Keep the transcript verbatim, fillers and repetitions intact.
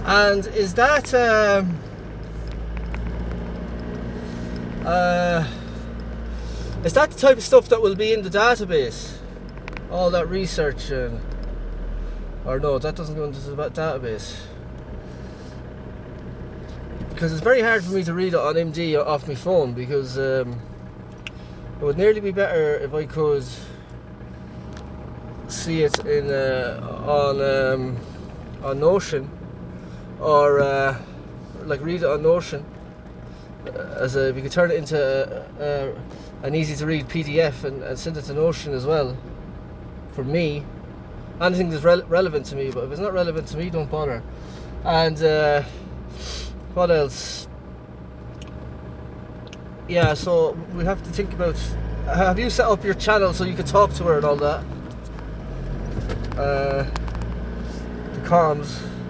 And is that um, uh, is that the type of stuff that will be in the database? All that research, and, or no, that doesn't go into the database. Because it's very hard for me to read it on M D off my phone, because um, it would nearly be better if I could see it in uh, on um, on Notion, or uh, like read it on Notion. As a, if you could turn it into a, a, an easy to read P D F and, and send it to Notion as well. For me, anything that's re- relevant to me, but if it's not relevant to me, don't bother. And uh, what else? Yeah, so we have to think about, have you set up your channel so you can talk to her and all that? Uh, the comms.